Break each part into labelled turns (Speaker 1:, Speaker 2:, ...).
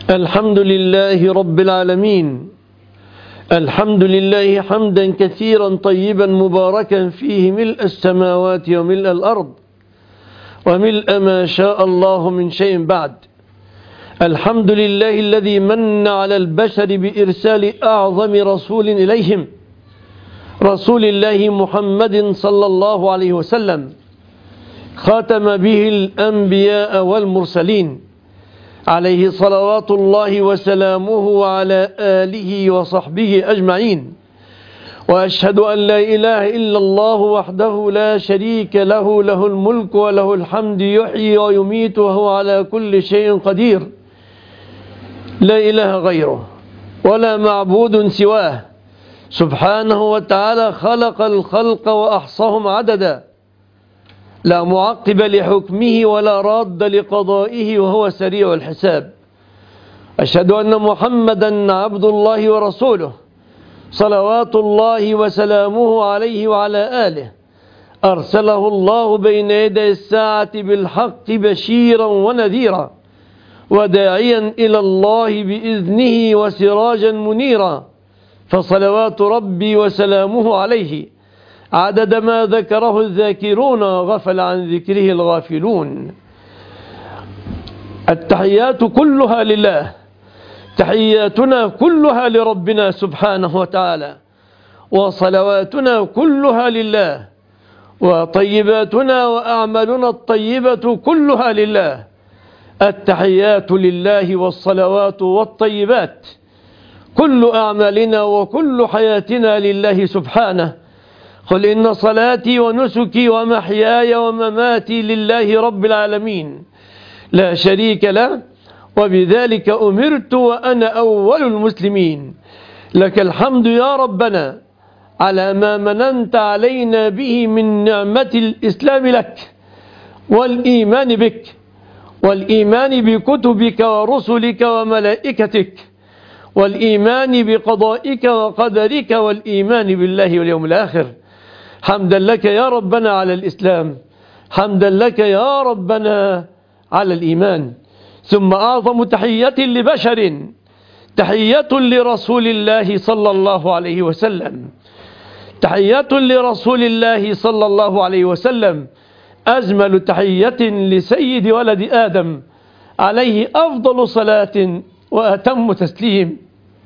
Speaker 1: الحمد لله رب العالمين. الحمد لله حمدا كثيرا طيبا مباركا فيه ملء السماوات وملء الأرض وملء ما شاء الله من شيء بعد. الحمد لله الذي من على البشر بإرسال أعظم رسول إليهم، رسول الله محمد صلى الله عليه وسلم، خاتم به الأنبياء والمرسلين، عليه صلوات الله وسلامه وعلى آله وصحبه أجمعين. وأشهد أن لا إله إلا الله وحده لا شريك له، له الملك وله الحمد، يحيي ويميت وهو على كل شيء قدير، لا إله غيره ولا معبود سواه، سبحانه وتعالى خلق الخلق وأحصاهم عددا، لا معقب لحكمه ولا راد لقضائه وهو سريع الحساب. أشهد أن محمدا عبد الله ورسوله، صلوات الله وسلامه عليه وعلى آله، أرسله الله بين يدي الساعة بالحق بشيرا ونذيرا وداعيا إلى الله بإذنه وسراجا منيرا، فصلوات ربي وسلامه عليه عدد ما ذكره الذاكرون وغفل عن ذكره الغافلون. التحيات كلها لله، تحياتنا كلها لربنا سبحانه وتعالى، وصلواتنا كلها لله، وطيباتنا وأعمالنا الطيبة كلها لله. التحيات لله والصلوات والطيبات، كل أعمالنا وكل حياتنا لله سبحانه. قل إن صلاتي ونسكي ومحياي ومماتي لله رب العالمين لا شريك له، وبذلك أمرت وأنا أول المسلمين. لك الحمد يا ربنا على ما مننت علينا به من نعمة الإسلام لك، والإيمان بك، والإيمان بكتبك ورسلك وملائكتك، والإيمان بقضائك وقدرك، والإيمان بالله واليوم الآخر. حمدا لك يا ربنا على الإسلام، حمدا لك يا ربنا على الإيمان. ثم أعظم تحية لبشر تحية لرسول الله صلى الله عليه وسلم، تحية لرسول الله صلى الله عليه وسلم، أجمل تحية لسيد ولد آدم عليه أفضل صلاة وأتم تسليم.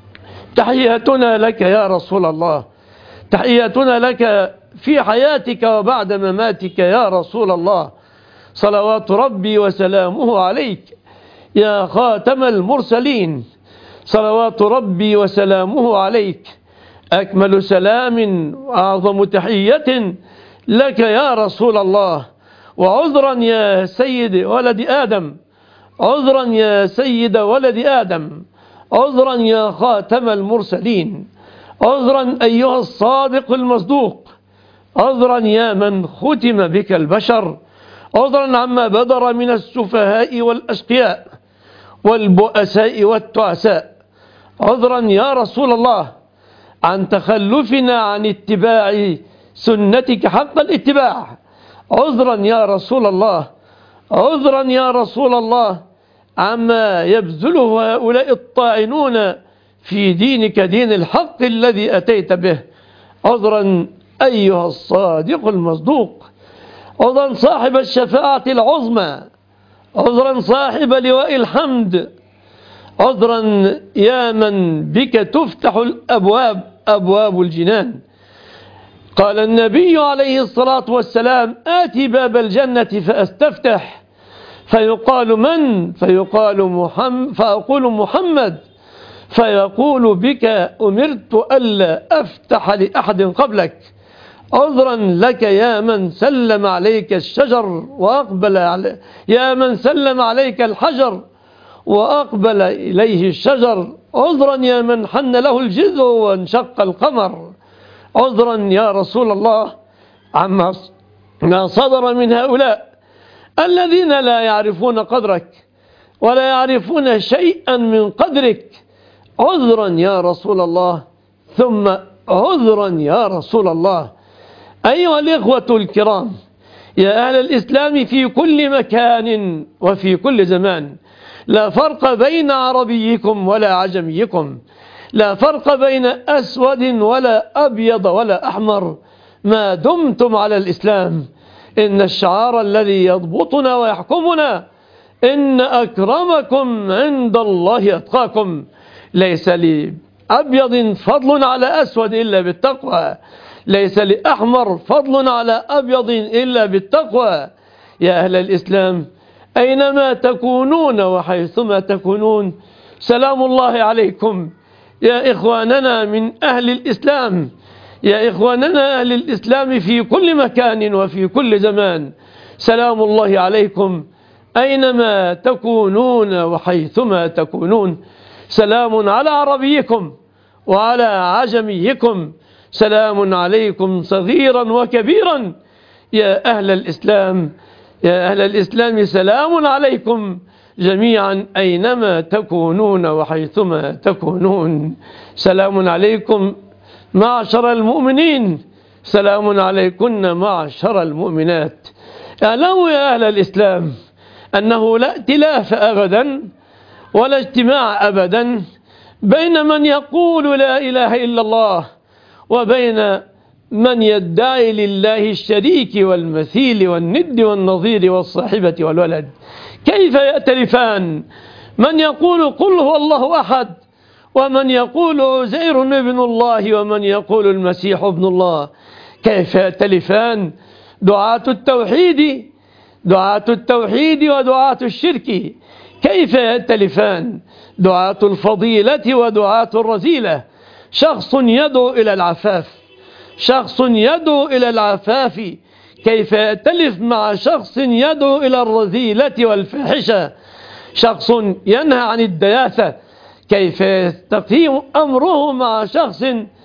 Speaker 1: تحياتنا لك يا رسول الله، تحياتنا لك في حياتك وبعد مماتك يا رسول الله، صلوات ربي وسلامه عليك يا خاتم المرسلين، صلوات ربي وسلامه عليك. أكمل سلام وأعظم تحية لك يا رسول الله. وعذرا يا سيد ولد آدم، عذرا يا سيد ولد آدم، عذرا يا خاتم المرسلين، عذرا أيها الصادق المصدوق، عذرا يا من ختم بك البشر، عذرا عما بدر من السفهاء والأشقياء والبؤساء والتعساء، عذرا يا رسول الله عن تخلفنا عن اتباع سنتك حق الاتباع، عذرا يا رسول الله، عذرا يا رسول الله عما يبذله هؤلاء الطاعنون في دينك، دين الحق الذي أتيت به، عذرا أيها الصادق المصدوق، عذرا صاحب الشفاعة العظمى، عذرا صاحب لواء الحمد، عذرا يا من بك تفتح الأبواب، أبواب الجنان. قال النبي عليه الصلاة والسلام: آتي باب الجنة فأستفتح، فيقال من؟ فأقول محمد، فيقول: بك أمرت ألا أفتح لأحد قبلك. عذرا لك يا من سلم عليك الشجر وأقبل يا من سلم عليك الحجر وأقبل إليه الشجر، عذرا يا من حن له الجذع وانشق القمر، عذرا يا رسول الله عما صدر من هؤلاء الذين لا يعرفون قدرك ولا يعرفون شيئا من قدرك، عذرا يا رسول الله، ثم عذرا يا رسول الله. أيها الإخوة الكرام، يا أهل الإسلام في كل مكان وفي كل زمان، لا فرق بين عربيكم ولا عجميكم، لا فرق بين أسود ولا أبيض ولا أحمر ما دمتم على الإسلام. إن الشعار الذي يضبطنا ويحكمنا إن أكرمكم عند الله أتقاكم. ليس لأبيض فضل على أسود إلا بالتقوى، ليس لأحمر فضل على أبيض إلا بالتقوى. يا أهل الإسلام أينما تكونون وحيثما تكونون سلام الله عليكم. يا إخواننا من أهل الإسلام، يا إخواننا أهل الإسلام في كل مكان وفي كل زمان، سلام الله عليكم أينما تكونون وحيثما تكونون. سلام على عربيكم وعلى عجميكم، سلام عليكم صغيرا وكبيرا. يا أهل الإسلام، يا أهل الإسلام سلام عليكم جميعا أينما تكونون وحيثما تكونون. سلام عليكم معشر المؤمنين، سلام عليكن معشر المؤمنات. اعلموا يا أهل الإسلام أنه لا ائتلاف أبدا ولا اجتماع أبدا بين من يقول لا إله إلا الله وبين من يدعي لله الشريك والمثيل والند والنظير والصاحبة والولد. كيف يأتلفان؟ من يقول قل هو الله أحد، ومن يقول عزير ابن الله، ومن يقول المسيح ابن الله. كيف يأتلفان؟ دعاة التوحيد، دعاة التوحيد ودعاة الشرك كيف يأتلفان؟ دعاة الفضيلة ودعاة الرذيلة. شخص يدعو إلى العفاف، شخص يدعو إلى العفاف كيف يأتلف مع شخص يدعو إلى الرذيلة والفاحشة؟ شخص ينهى عن الدياثة كيف يستقيم أمره مع شخص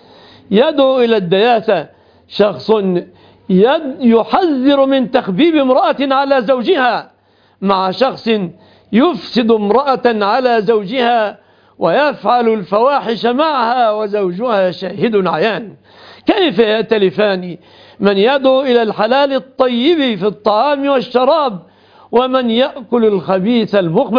Speaker 1: يدعو إلى الدياثة؟ شخص يحذر من تخبيب امرأة على زوجها مع شخص يفسد امرأة على زوجها ويفعل الفواحش معها وزوجها شاهد عيان. كيف يأتلفان؟ من يدعو إلى الحلال الطيب في الطعام والشراب، ومن يأكل الخبيث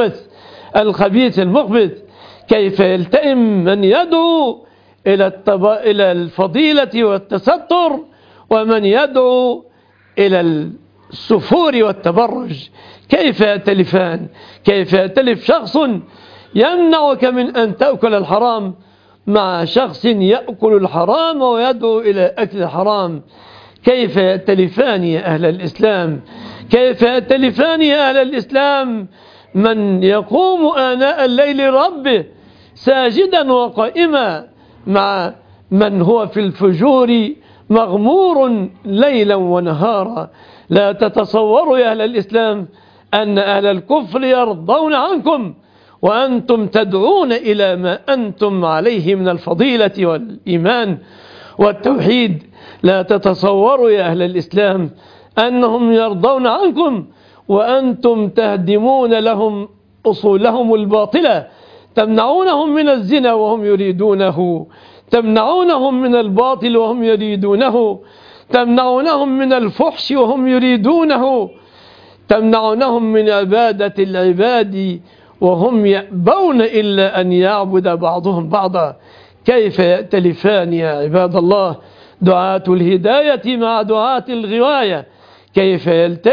Speaker 1: الخبيث المخبث. كيف يلتئم من يدعو إلى الفضيلة والتستر، ومن يدعو إلى السفور والتبرج؟ كيف يأتلفان؟ كيف يأتلف شخص يمنعك من أن تأكل الحرام مع شخص يأكل الحرام ويدعو إلى أكل الحرام؟ كيف يأتلفان يا أهل الإسلام؟ كيف يأتلفان يا أهل الإسلام؟ من يقوم آناء الليل ربه ساجدا وقائما مع من هو في الفجور مغمور ليلا ونهارا. لا تتصوروا يا أهل الإسلام أن أهل الكفر يرضون عنكم وأنتم تدعون إلى ما أنتم عليه من الفضيلة والإيمان والتوحيد. لا تتصوروا يا أهل الإسلام أنهم يرضون عنكم وأنتم تهدمون لهم أصولهم الباطلة، تمنعونهم من الزنا وهم يريدونه، تمنعونهم من الباطل وهم يريدونه، تمنعونهم من الفحش وهم يريدونه، تمنعونهم من عبادة العباد وهم يأبون إلا أن يعبد بعضهم بعضا. كيف يأتلفان يا عباد الله دعاة الهداية مع دعاة الغواية؟ كيف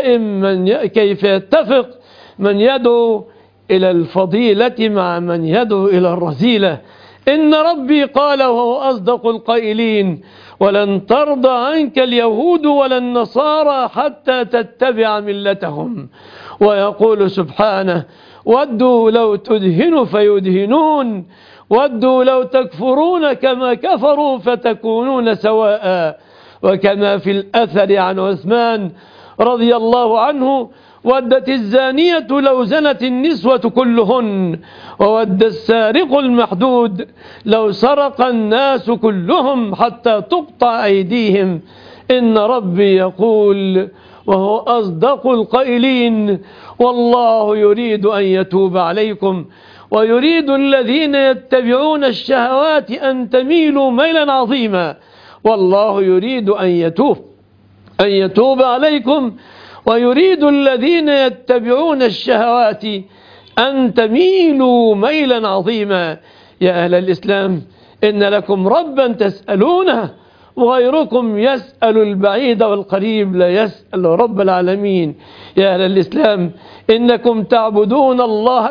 Speaker 1: كيف يتفق من يدعو إلى الفضيلة مع من يدعو إلى الرذيلة؟ إن ربي قال وهو أصدق القائلين: ولن ترضى عنك اليهود ولا النصارى حتى تتبع ملتهم. ويقول سبحانه: ودوا لو تدهن فيدهنون، ودوا لو تكفرون كما كفروا فتكونون سواء. وكما في الأثر عن عثمان رضي الله عنه: ودت الزانية لو زنت النسوة كلهن، وود السارق المحدود لو سرق الناس كلهم حتى تقطع أيديهم. إن ربي يقول وهو أصدق القائلين: والله يريد أن يتوب عليكم ويريد الذين يتبعون الشهوات أن تميلوا ميلا عظيما. والله يريد أن يتوب عليكم ويريد الذين يتبعون الشهوات أن تميلوا ميلا عظيما. يا أهل الإسلام إن لكم ربا تسألونه، وغيركم يسأل البعيد والقريب لا يسأل رب العالمين. يا أهل الإسلام إنكم تعبدون الله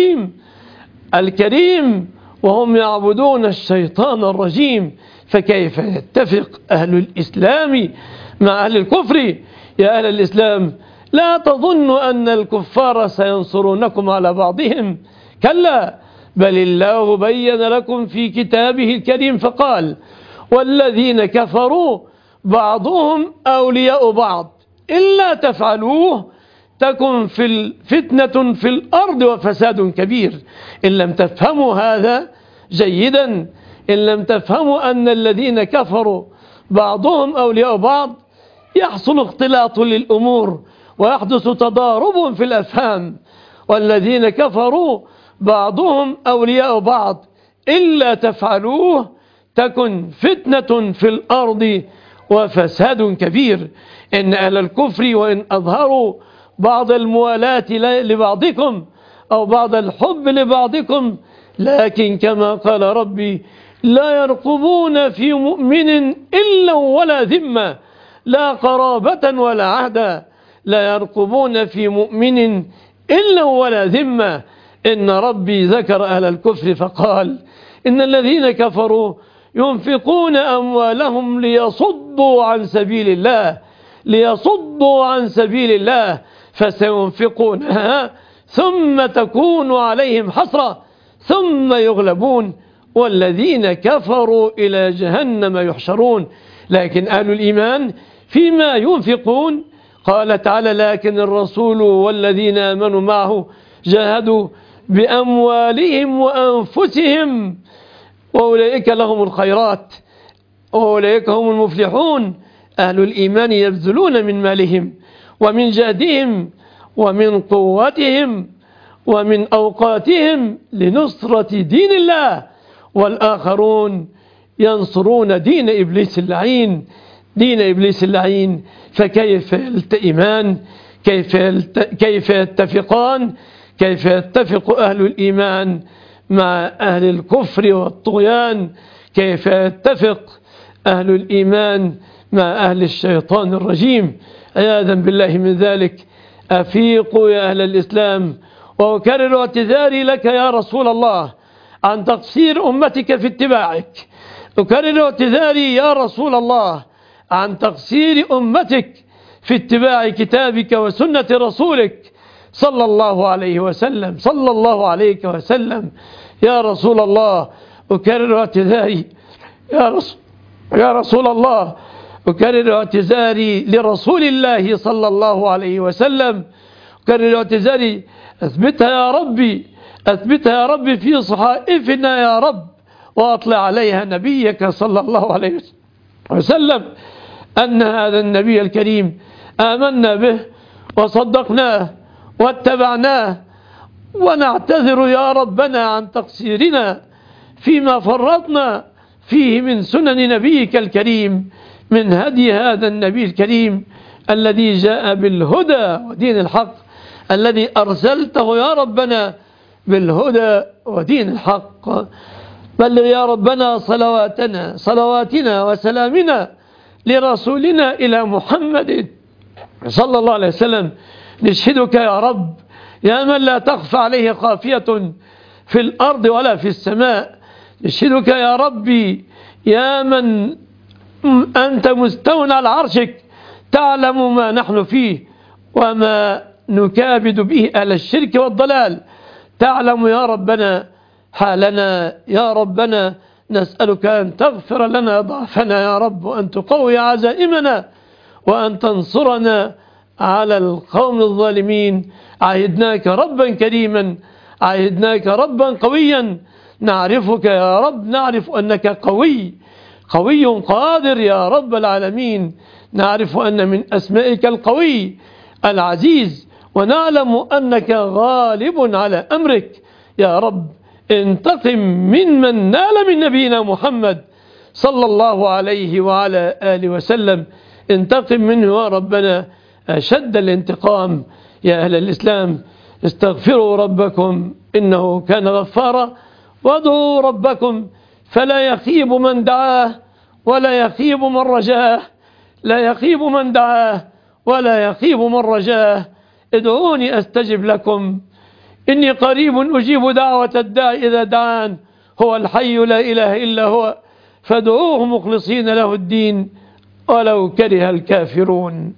Speaker 1: الكريم وهم يعبدون الشيطان الرجيم، فكيف يتفق أهل الإسلام مع أهل الكفر؟ يا أهل الإسلام لا تظنوا أن الكفار سينصرونكم على بعضهم، كلا، بل الله بين لكم في كتابه الكريم فقال: والذين كفروا بعضهم أولياء بعض إلا تفعلوه تكن فتنة في الأرض وفساد كبير. إن لم تفهموا هذا جيدا، إن لم تفهموا أن الذين كفروا بعضهم أولياء بعض، يحصل اختلاط للأمور ويحدث تضارب في الأفهام. والذين كفروا بعضهم أولياء بعض إلا تفعلوه تكن فتنة في الأرض وفساد كبير. إن أهل الكفر وإن أظهروا بعض الموالاة لبعضكم أو بعض الحب لبعضكم، لكن كما قال ربي: لا يرقبون في مؤمن إلا ولا ذمة، لا قرابة ولا عهدا. لا يرقبون في مؤمن إلا ولا ذمة. إن ربي ذكر أهل الكفر فقال: إن الذين كفروا ينفقون أموالهم ليصدوا عن سبيل الله فسينفقونها ثم تكون عليهم حسرة ثم يغلبون والذين كفروا إلى جهنم يحشرون. لكن أهل الإيمان فيما ينفقون قال تعالى: لكن الرسول والذين آمنوا معه جاهدوا بأموالهم وأنفسهم وأولئك لهم الخيرات وأولئك هم المفلحون. أهل الإيمان يبذلون من مالهم ومن جهدهم ومن قوتهم ومن أوقاتهم لنصرة دين الله، والآخرون ينصرون دين إبليس اللعين. فكيف يلتئمان؟ كيف يتفقان؟ كيف يتفق أهل الإيمان مع أهل الكفر والطغيان؟ كيف يتفق أهل الإيمان مع أهل الشيطان الرجيم؟ عياذا بالله من ذلك. أفيقوا يا أهل الإسلام، وأكرر اعتذاري لك يا رسول الله عن تقصير أمتك في اتباعك. أكرر اعتذاري يا رسول الله عن تقصير أمتك في اتباع كتابك وسنة رسولك صلى الله عليه وسلم. صلى الله عليك وسلم يا رسول الله. أكرر اعتذاري يا رسول الله، أكرر اعتذاري لرسول الله صلى الله عليه وسلم. أكرر اعتذاري، أثبتها يا ربي في صحائفنا يا رب، وأطلع عليها نبيك صلى الله عليه وسلم أن هذا النبي الكريم آمنا به وصدقناه واتبعناه، ونعتذر يا ربنا عن تقصيرنا فيما فرطنا فيه من سنن نبيك الكريم، من هدي هذا النبي الكريم الذي جاء بالهدى ودين الحق، الذي أرسلته يا ربنا بالهدى ودين الحق. بلغ يا ربنا صلواتنا وسلامنا لرسولنا إلى محمد صلى الله عليه وسلم. نشهدك يا رب يا من لا تخفى عليه خافية في الأرض ولا في السماء. نشهدك يا ربي يا من أنت مستوى على عرشك، تعلم ما نحن فيه وما نكابد به أهل الشرك والضلال. تعلم يا ربنا حالنا يا ربنا. نسألك أن تغفر لنا ضعفنا يا رب، وأن تقوي عزائمنا، وأن تنصرنا على القوم الظالمين. عهدناك ربا كريما، عهدناك ربا قويا. نعرفك يا رب، نعرف أنك قوي قادر يا رب العالمين. نعرف أن من أسمائك القوي العزيز، ونعلم أنك غالب على أمرك يا رب. انتقم من نال من نبينا محمد صلى الله عليه وعلى آله وسلم. انتقم منه يا ربنا أشد الانتقام. يا أهل الإسلام استغفروا ربكم إنه كان غفارا وادعوا ربكم فلا يخيب من دعاه ولا يخيب من رجاه. لا يخيب من دعاه ولا يخيب من رجاه. ادعوني أستجب لكم إني قريب أجيب دعوة الداعي إذا دعان. هو الحي لا إله إلا هو فادعوه مخلصين له الدين ولو كره الكافرون.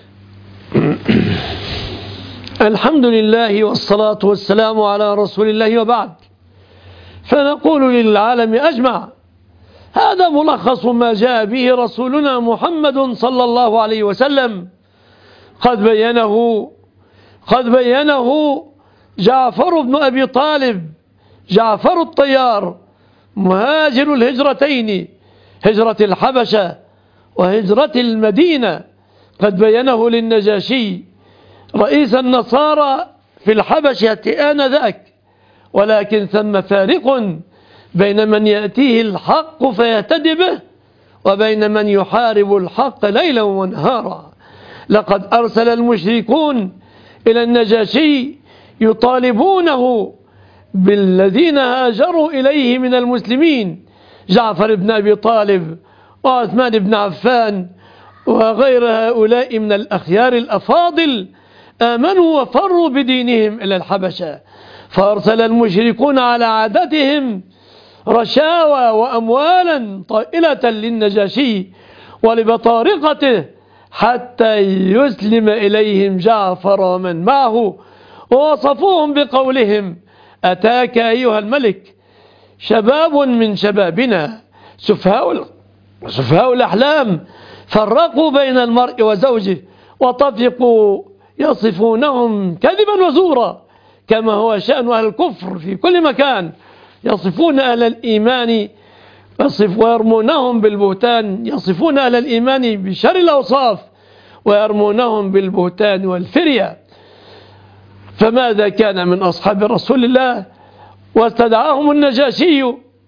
Speaker 1: الحمد لله والصلاة والسلام على رسول الله وبعد. فنقول للعالم أجمع هذا ملخص ما جاء به رسولنا محمد صلى الله عليه وسلم. قد بينه جعفر بن أبي طالب، جعفر الطيار، مهاجر الهجرتين، هجرة الحبشة وهجرة المدينة. قد بينه للنجاشي رئيس النصارى في الحبشة آنذاك. ولكن ثم فارق بين من يأتيه الحق فيهتدي به وبين من يحارب الحق ليلا ونهارا. لقد أرسل المشركون إلى النجاشي يطالبونه بالذين هاجروا إليه من المسلمين، جعفر بن أبي طالب وعثمان بن عفان وغير هؤلاء من الأخيار الأفاضل آمنوا وفروا بدينهم إلى الحبشة. فأرسل المشركون على عادتهم رشاوى وأموالا طائلة للنجاشي ولبطارقته حتى يسلم إليهم جعفر ومن معه. ووصفوهم بقولهم: أتاك أيها الملك شباب من شبابنا سفهاء الأحلام فرقوا بين المرء وزوجه وطفقوا يصفونهم كذبا وزورا كما هو شأن أهل الكفر في كل مكان. يصفون أهل الإيمان ويرمونهم بالبهتان، يصفون أهل الإيمان بشر الأوصاف ويرمونهم بالبهتان والفرية. فماذا كان من أصحاب رسول الله؟ واستدعاهم النجاشي.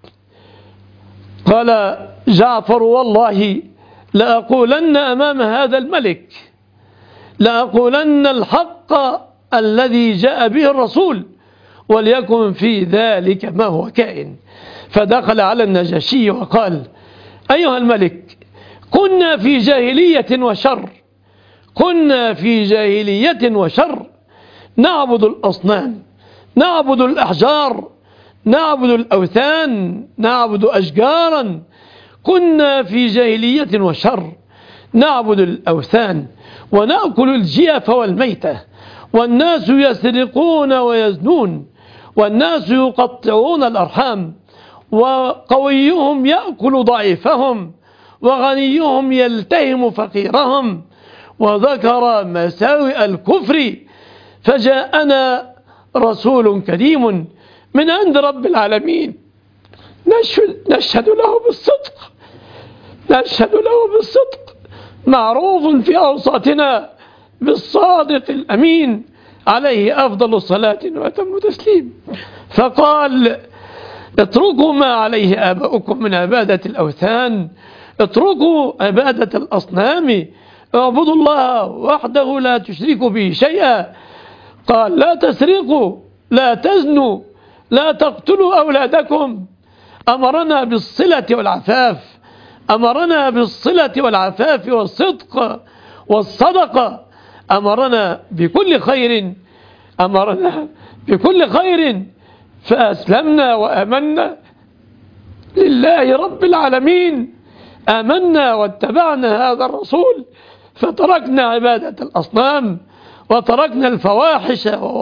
Speaker 1: قال جعفر: والله لأقولن أمام هذا الملك، لأقولن الحق الذي جاء به الرسول وليكن في ذلك ما هو كائن. فدخل على النجاشي وقال: أيها الملك، كنا في جاهلية وشر، كنا في جاهلية وشر، نعبد الأصنام، نعبد الأحجار، نعبد الأوثان، نعبد أشجارا. كنا في جاهلية وشر نعبد الأوثان ونأكل الجيف والميتة، والناس يسرقون ويزنون، والناس يقطعون الأرحام، وقويهم يأكل ضعيفهم، وغنيهم يلتهم فقيرهم. وذكر مساوئ الكفر. فجاءنا رسول كريم من عند رب العالمين نشهد له بالصدق، نشهد له بالصدق، معروف في أوساطنا بالصادق الأمين عليه أفضل الصلاة وأتم تسليم. فقال: اتركوا ما عليه آباؤكم من عبادة الأوثان، اتركوا عبادة الأصنام، اعبدوا الله وحده لا تشركوا به شيئا. قال: لا تسرقوا، لا تزنوا، لا تقتلوا أولادكم. أمرنا بالصلة والعفاف، أمرنا بالصلة والعفاف والصدق والصدقة، أمرنا بكل خير، أمرنا بكل خير. فأسلمنا وآمنا لله رب العالمين، آمنا واتبعنا هذا الرسول، فتركنا عبادة الأصنام وتركنا الفواحش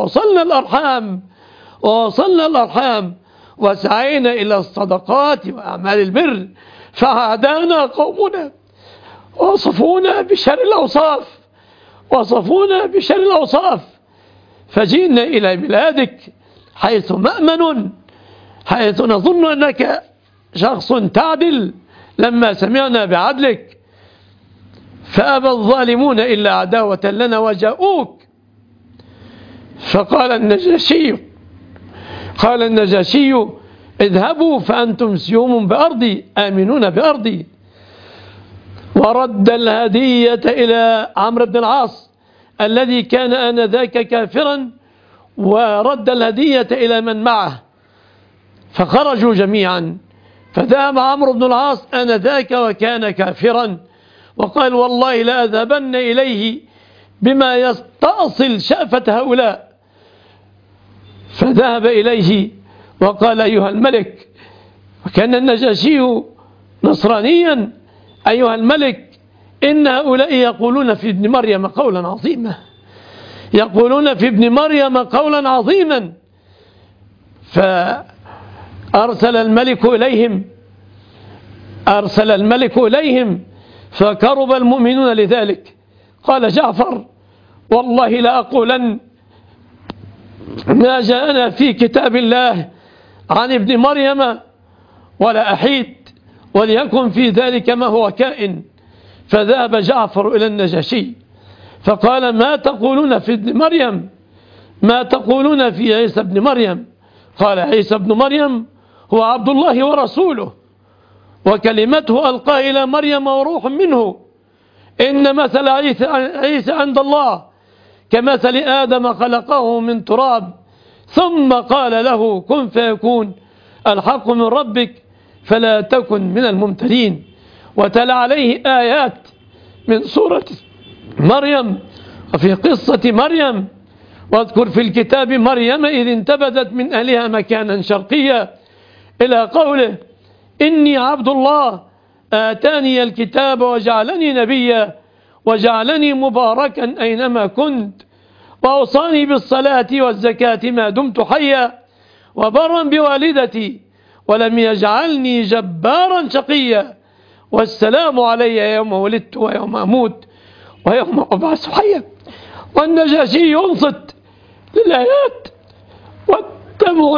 Speaker 1: ووصلنا الأرحام وسعينا إلى الصدقات وأعمال البر. فعادانا قومنا وصفونا بشر الأوصاف، فجئنا إلى بلادك حيث مأمن، حيث نظن أنك شخص تعدل لما سمعنا بعدلك. فأبى الظالمون إلا عداوة لنا وجاءوك. فقال النجاشي: اذهبوا فأنتم سيوم بأرضي آمنون بأرضي. ورد الهدية إلى عمرو بن العاص الذي كان آنذاك كافرا ورد الهدية إلى من معه، فخرجوا جميعا. فذهب عمرو بن العاص آنذاك وكان كافرا، وقال والله لأذهبن إليه بما يستأصل شأفة هؤلاء. فذهب إليه وقال أيها الملك، وكان النجاشي نصرانيا، أيها الملك إن هؤلاء يقولون في ابن مريم قولا عظيما، يقولون في ابن مريم قولا عظيما. فأرسل الملك إليهم فكرب المؤمنون لذلك. قال جعفر والله لأقولن ما جاءنا في كتاب الله عن ابن مريم ولا أحيد، وليكن في ذلك ما هو كائن. فذهب جعفر إلى النجاشي فقال ما تقولون في ابن مريم، ما تقولون في عيسى ابن مريم؟ قال عيسى ابن مريم هو عبد الله ورسوله وكلمته ألقاها إلى مريم وروح منه. إن مثل عيسى عند الله كمثل آدم خلقه من تراب ثم قال له كن فيكون، الحق من ربك فلا تكن من الممترين. وتلا عليه آيات من سورة مريم وفي قصة مريم. واذكر في الكتاب مريم إذ انتبذت من أهلها مكانا شرقيا إلى قوله إني عبد الله آتاني الكتاب وجعلني نبيا وجعلني مباركا أينما كنت وأوصاني بالصلاة والزكاة ما دمت حيا وبرا بوالدتي ولم يجعلني جبارا شقيا والسلام علي يوم ولدت ويوم أموت ويوم أبعث حيا. والنجاشي ينصت للآيات والدمع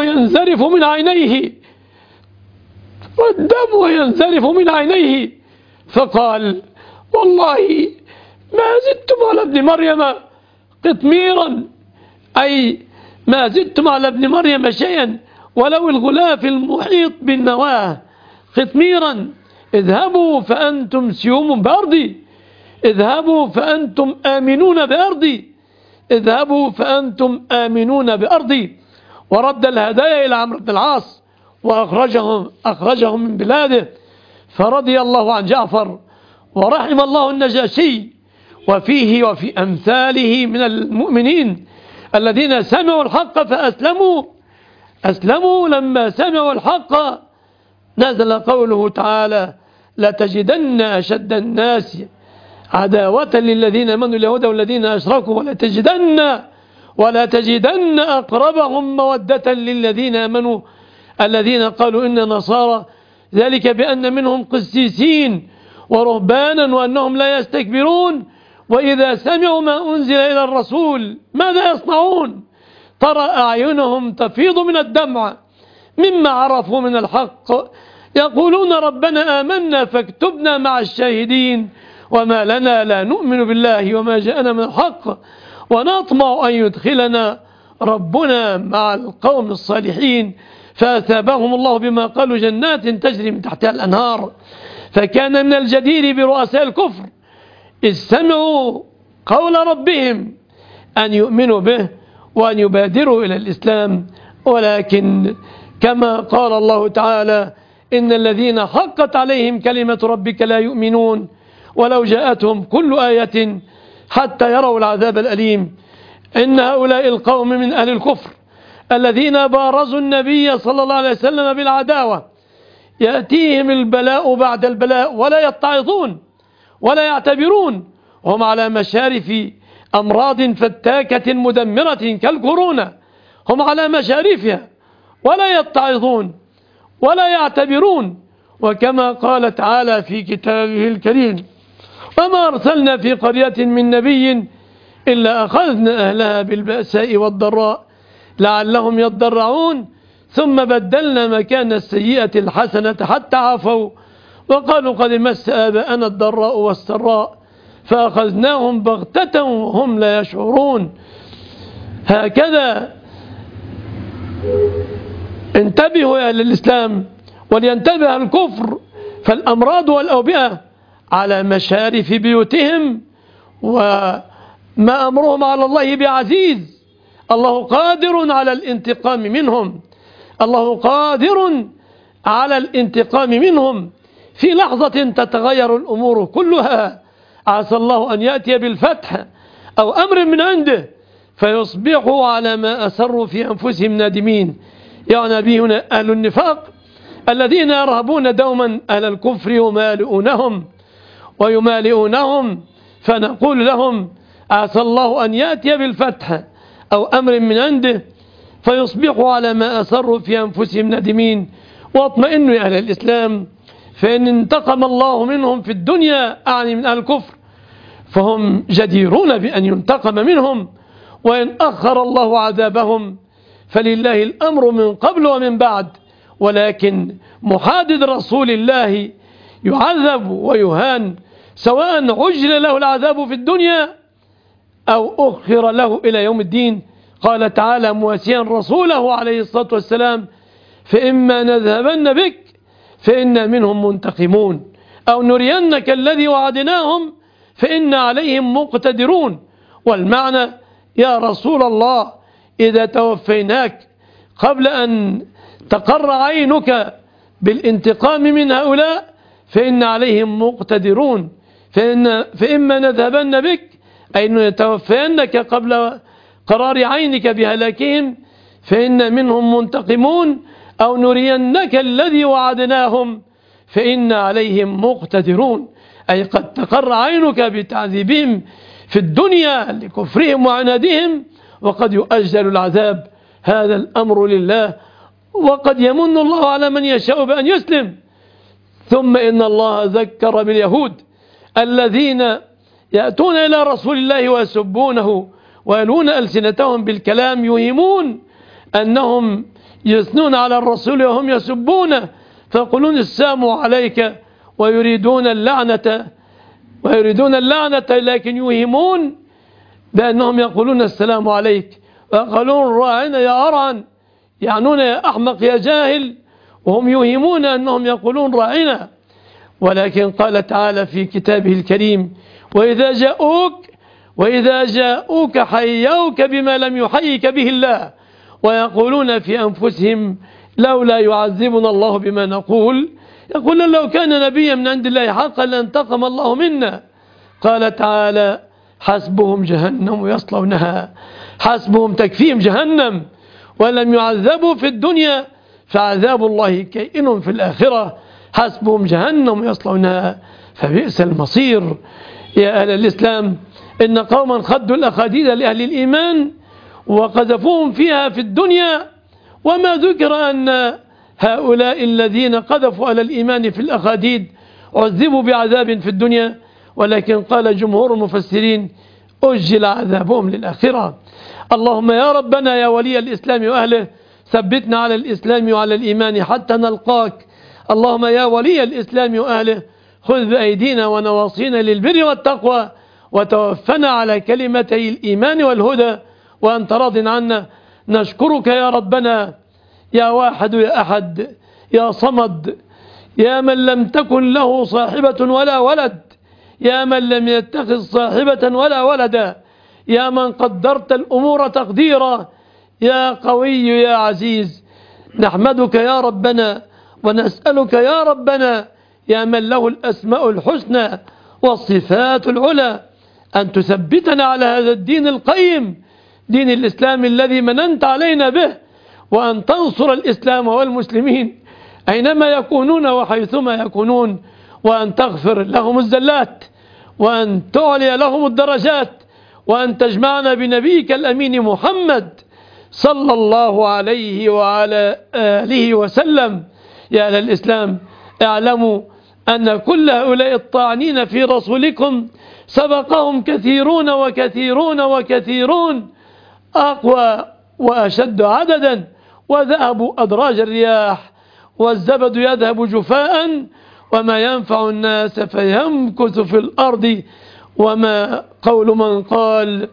Speaker 1: ينزرف من عينيه فقال والله ما زدتم على ابن مريم قطميرا، أي ما زدتم على ابن مريم شيئا ولو الغلاف المحيط بالنواة قطميرا. اذهبوا فأنتم سيوم بأرضي، اذهبوا فأنتم آمنون بأرضي، اذهبوا فأنتم آمنون بأرضي. ورد الهدايا إلى عمرو بن العاص وأخرجهم من بلاده. فرضي الله عن جعفر ورحم الله النجاشي وفيه وفي أمثاله من المؤمنين الذين سمعوا الحق أسلموا لما سمعوا الحق. نزل قوله تعالى لتجدن أشد الناس عداوة للذين آمنوا اليهود والذين أشركوا ولا تجدن أقربهم مودة للذين آمنوا الذين قالوا إن نصارى، ذلك بأن منهم قسيسين ورهبانا وأنهم لا يستكبرون وإذا سمعوا ما أنزل إلى الرسول ماذا يصنعون؟ ترى أعينهم تفيض من الدمع مما عرفوا من الحق يقولون ربنا آمنا فاكتبنا مع الشاهدين وما لنا لا نؤمن بالله وما جاءنا من الحق ونطمع أن يدخلنا ربنا مع القوم الصالحين. فأثابهم الله بما قالوا جنات تجري من تحتها الأنهار. فكان من الجدير برؤساء الكفر إذ سمعوا قول ربهم أن يؤمنوا به وأن يبادروا إلى الإسلام، ولكن كما قال الله تعالى إن الذين حقت عليهم كلمة ربك لا يؤمنون ولو جاءتهم كل آية حتى يروا العذاب الأليم. إن هؤلاء القوم من أهل الكفر الذين بارزوا النبي صلى الله عليه وسلم بالعداوة يأتيهم البلاء بعد البلاء ولا يتعظون ولا يعتبرون، هم على مشارف أمراض فتاكة مدمرة كالكورونا، هم على مشارفها ولا يتعظون ولا يعتبرون. وكما قال تعالى في كتابه الكريم وما أرسلنا في قرية من نبي إلا أخذنا أهلها بالبأساء والضراء لعلهم يضرعون ثم بدلنا مكان السيئة الحسنة حتى عفوا وقالوا قد مس آباءنا الضراء والسراء فأخذناهم بغتة وهم لا يشعرون. هكذا انتبهوا يا أهل الإسلام ولينتبه الكفر، فالأمراض والأوبئة على مشارف بيوتهم وما أمرهم على الله بعزيز الله قادر على الانتقام منهم، الله قادر على الانتقام منهم. في لحظة تتغير الأمور كلها، عسى الله أن يأتي بالفتح أو أمر من عنده فيصبحوا على ما أسروا في أنفسهم نادمين. يعني به هنا أهل النفاق الذين يرهبون دوما أهل الكفر ويمالئونهم، فنقول لهم عسى الله أن يأتي بالفتح أو أمر من عنده فيصبحوا على ما أسروا في أنفسهم نادمين. واطمئنوا يا أهل الإسلام، فإن انتقم الله منهم في الدنيا، أعني من أهل الكفر، فهم جديرون بأن ينتقم منهم، وإن أخر الله عذابهم فلله الأمر من قبل ومن بعد. ولكن محادد رسول الله يعذب ويهان، سواء عجل له العذاب في الدنيا أو أخر له إلى يوم الدين. قال تعالى مواسيا رسوله عليه الصلاة والسلام: فإما نذهبن بك فإنا منهم منتقمون، أو نرينك الذي وعدناهم فإنا عليهم مقتدرون. والمعنى يا رسول الله إذا توفيناك قبل أن تقر عينك بالانتقام من هؤلاء فإن عليهم مقتدرون، فإما نذهبن بك أي نتوفينك قبل قرار عينك بهلاكهم فإن منهم منتقمون، أو نرينك الذي وعدناهم فإن عليهم مقتدرون، أي قد تقر عينك بتعذيبهم في الدنيا لكفرهم وعنادهم، وقد يؤجل العذاب. هذا الأمر لله، وقد يمن الله على من يشاء بأن يسلم. ثم إن الله ذكر باليهود الذين يأتون إلى رسول الله ويسبونه ويلون ألسنتهم بالكلام، يهمون أنهم يثنون على الرسول وهم يسبونه، فيقولون السلام عليك ويريدون اللعنة، لكن يوهمون بأنهم يقولون السلام عليك، ويقولون راعنا يا أرعن، يعنون يا أحمق يا جاهل، وهم يوهمون أنهم يقولون راعنا. ولكن قال تعالى في كتابه الكريم: وإذا جاءوك حيوك بما لم يحيك به الله ويقولون في أنفسهم لولا يعذبنا الله بما نقول، يقول لو كان نبيا من عند الله حقا لانتقم الله منا. قال تعالى: حسبهم جهنم يصلونها، حسبهم تكفيهم جهنم، ولم يعذبوا في الدنيا فعذاب الله كائن في الآخرة. حسبهم جهنم يصلونها فبئس المصير. يا أهل الإسلام، إن قوما خدوا الأخاديد لأهل الإيمان وقذفوهم فيها في الدنيا، وما ذكر أن هؤلاء الذين قذفوا على الإيمان في الأخاديد عذبوا بعذاب في الدنيا، ولكن قال جمهور المفسرين أجل عذابهم للآخرة. اللهم يا ربنا يا ولي الإسلام وأهله ثبتنا على الإسلام وعلى الإيمان حتى نلقاك. اللهم يا ولي الإسلام وأهله خذ بأيدينا ونواصينا للبر والتقوى، وتوفنا على كلمتي الإيمان والهدى وأنت راض عنا. نشكرك يا ربنا يا واحد يا أحد يا صمد، يا من لم تكن له صاحبة ولا ولد، يا من لم يتخذ صاحبة ولا ولدا، يا من قدرت الأمور تقديرا، يا قوي يا عزيز. نحمدك يا ربنا ونسألك يا ربنا يا من له الأسماء الحسنى والصفات العلى أن تثبتنا على هذا الدين القيم، دين الإسلام الذي مننت علينا به، وأن تنصر الإسلام والمسلمين أينما يكونون وحيثما يكونون، وأن تغفر لهم الزلات، وأن تعلي لهم الدرجات، وأن تجمعنا بنبيك الأمين محمد صلى الله عليه وعلى آله وسلم. يا أهل الإسلام، اعلموا أن كل هؤلاء الطاعنين في رسولكم سبقهم كثيرون وكثيرون وكثيرون أقوى وأشد عددا، وذهبوا أدراج الرياح، والزبد يذهب جفاء، وما ينفع الناس فيمكث في الأرض. وما قول من قال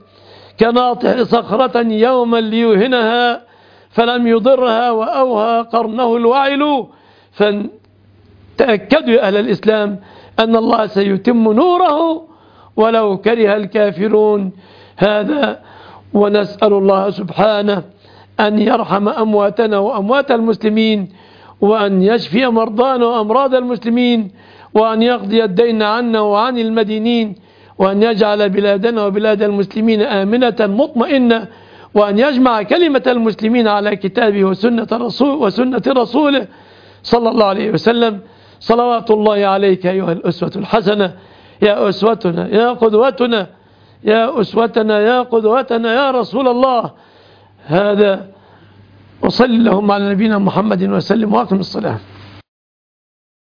Speaker 1: كناطح صخرة يوما ليوهنها فلم يضرها وأوهى قرنه الوعل. فتأكدوا يا أهل الإسلام أن الله سيتم نوره ولو كره الكافرون. هذا ونسأل الله سبحانه أن يرحم أمواتنا وأموات المسلمين، وأن يشفي مرضانا وأمراض المسلمين، وأن يقضي الدين عنا وعن المدينين، وأن يجعل بلادنا وبلاد المسلمين آمنة مطمئنة، وأن يجمع كلمة المسلمين على كتابه وسنة رسوله صلى الله عليه وسلم. صلوات الله عليك أيها الأسوة الحسنة، يا أسوتنا يا قدوتنا، يا أسوتنا يا قدوتنا يا رسول الله. هذا وصل اللهم على نبينا محمد وسلم وأقم الصلاة.